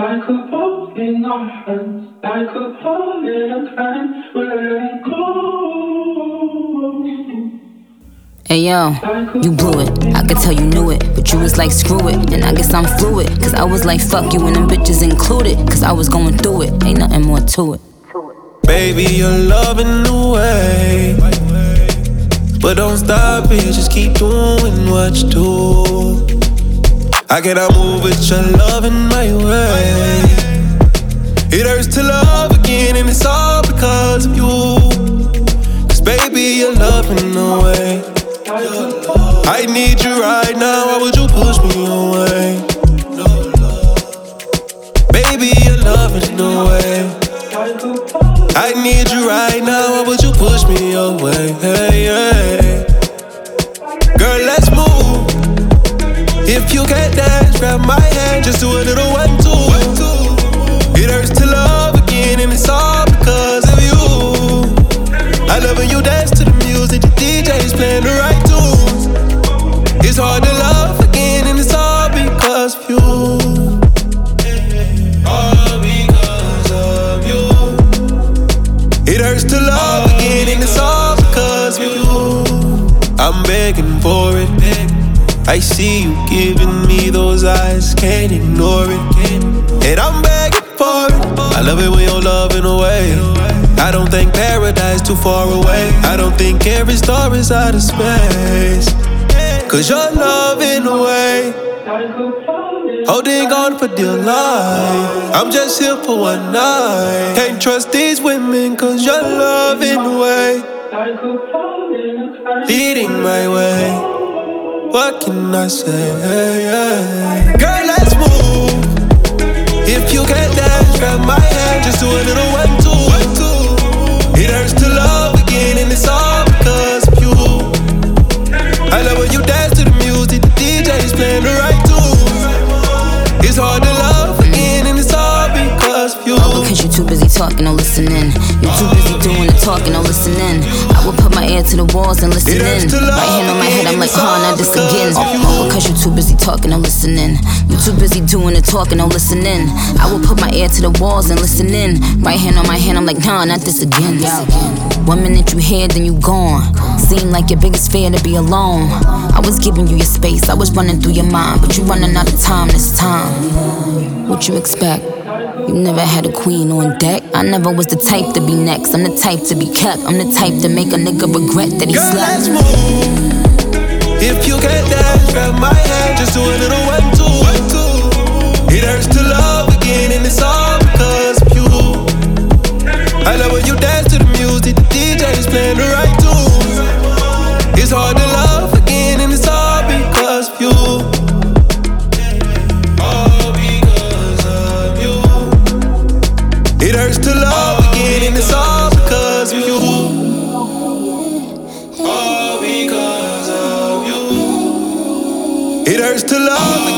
Like a boat in our hands, like a boat in a can, we're letting go. Hey yo, you blew it, I could tell you knew it, but you was like screw it, and I guess I'm fluid, cause I was like fuck you and them bitches included, cause I was going through it, ain't nothing more to it. Baby, you're loving the way, but don't stop it, just keep doing what you do. I cannot move with your love in my way. It hurts to love again, and it's all because of you. Cause baby, you're loving the way. I need you right now, why would you push me away? Baby, you're loving the way. I need you right now, why would you push me away? Hey, hey. Girl, let's move. If you can't dance, grab my hand, just do a little 1-2. It hurts to love again, and it's all because of you. I love when you dance to the music, the DJ's playing the right tunes. It's hard to love again, and it's all because of you. All because of you. It hurts to love again, and it's all because of you. I'm begging for it. I see you giving me those eyes, can't ignore it. And I'm begging for it. I love it when you're loving away. I don't think paradise too far away. I don't think every star is out of space. Cause you're loving away, holding on for dear life. I'm just here for one night. Can't trust these women cause you're loving away, leading my way. What can I say? Girl, let's move. If you can't dance, grab my hand, just do a little 1-2. It hurts to love again, and it's all because of you. I love when you dance to the music, the DJ's playing the right tunes. It's hard to love again, and it's all because of you. All because you too busy talking or listening. You too busy doing the talking or listening. I will put my ear to the walls and listen in. Right hand on my head, I'm like, not this again. All because you too busy talking or listening. You too busy doing the talking or listening. I will put my ear to the walls and listen in. Right hand on my head, I'm like, not this again. 1 minute you here, then you gone. Seemed like your biggest fear to be alone. I was giving you your space, I was running through your mind, but you running out of time this time. What you expect? You never had a queen on deck. I never was the type to be next. I'm the type to be kept. I'm the type to make a nigga regret that he Girl, slept. let's move. If you can't dance, grab my hand, just do a little 1-2. It hurts to love again, and it's all because of you. I love when you dance to the music, the DJ's playing the right tunes. It's hard to love again, and it's all because of you. All because of you. It hurts to love again, and it's all because of you. All because of you. It hurts to love again.